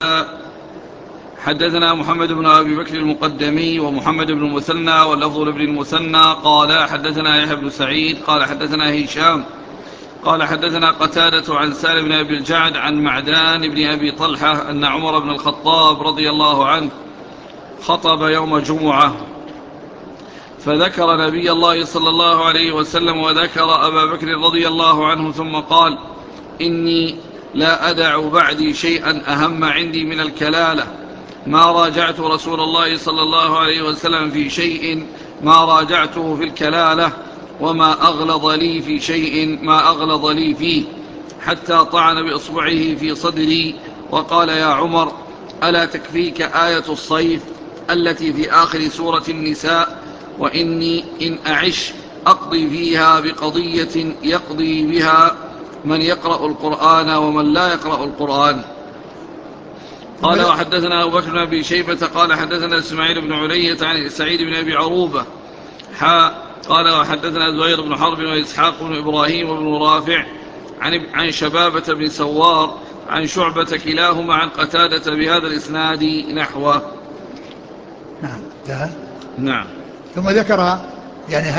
حدثنا محمد بن أبي بكر المقدمي ومحمد بن المثنى واللفظ لابن المثنى قال حدثنا يحيى بن سعيد قال حدثنا هشام قال حدثنا قتادة عن سالم بن أبي الجعد عن معدان بن أبي طلحة أن عمر بن الخطاب رضي الله عنه خطب يوم جمعة فذكر نبي الله صلى الله عليه وسلم وذكر أبا بكر رضي الله عنه ثم قال: إني لا أدع بعدي شيئا أهم عندي من الكلالة، ما راجعت رسول الله صلى الله عليه وسلم في شيء ما راجعته في الكلالة، وما أغلظ لي في شيء ما أغلظ لي فيه، حتى طعن بإصبعه في صدري وقال: يا عمر، ألا تكفيك آية الصيف التي في آخر سورة النساء؟ وإني إن أعش أقضي فيها بقضية يقضي بها من يقرأ القرآن ومن لا يقرأ القرآن. قال: وحدثنا أبو بكر بن أبي شيبة قال حدثنا إسماعيل بن علية عن سعيد بن أبي عروبة قال: وحدثنا زهير بن حرب وإسحاق بن إبراهيم وابن رافع عن شبابة بن سوار عن شعبة كلاهما عن قتادة بهذا الإسناد نحوه. نعم. نعم. ثم ذكر يعني